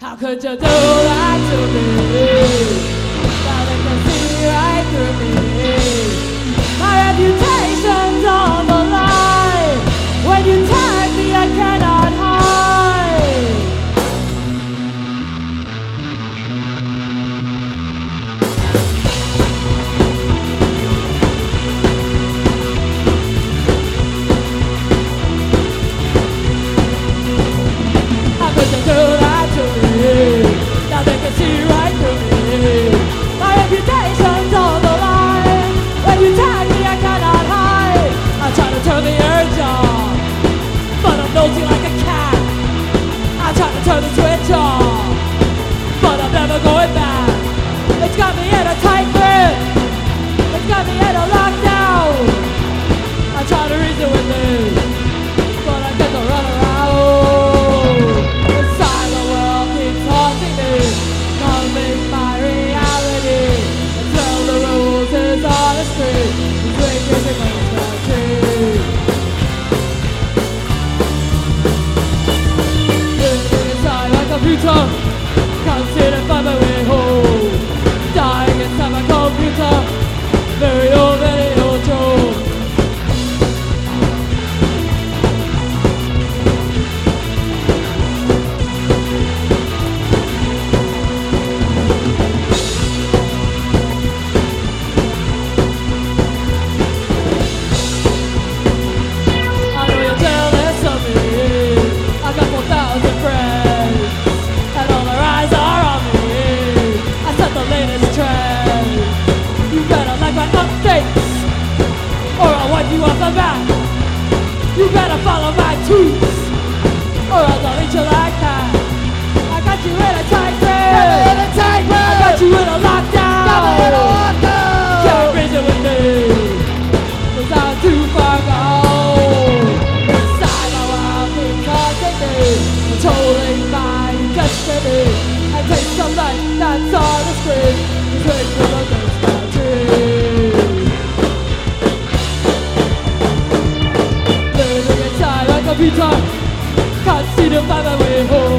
How could you do that to me? Now they can see right through me. My reputation's on the line. When you tag me, I cannot hide. How could you do that to me? Now they can see right through me. My reputation's on the line. When you tag me, I cannot hide. I try to turn the urge on, but I'm nosy like a cat. I try to turn the switch on, but I'm never going back. It's got me in a tight grip. It's got me in a lockdown. I try to reason with it, but I get to run around. Inside the world keeps haunting me, numbing my reality. Until the rules is on the street. It's waking in my tree. Living inside my computer, can't see to find my way home. Dying inside my computer, very old, very old Joe. I know you're jealous of me. I got 4,000 friends, and all their eyes are on me. I set the latest trend. You better like my updates, or I'll wipe you off the map. You better follow my tweets, or I'll delete you like that. I got you in a tight grip. I got you in a lockdown. Can't reason with me, 'cause I'm too far gone. Inside my world keeps haunting me, controlling my destiny. I take some life that's on the screen. It's wait for the ghost country. Living inside my computer, can't see to find my way home.